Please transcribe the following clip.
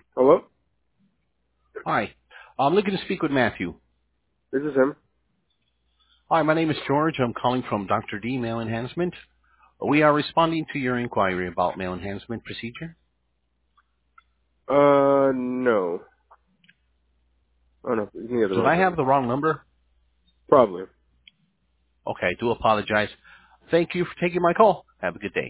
Hello? Hi. I'm looking to speak with Matthew. This is him. Hi, my name is George. I'm calling from Dr. D Mail Enhancement. We are responding to your inquiry about mail enhancement procedure. No. Oh, no. You can get the Did wrong I have number. the wrong number? Probably. Okay, I do apologize. Thank you for taking my call. Have a good day.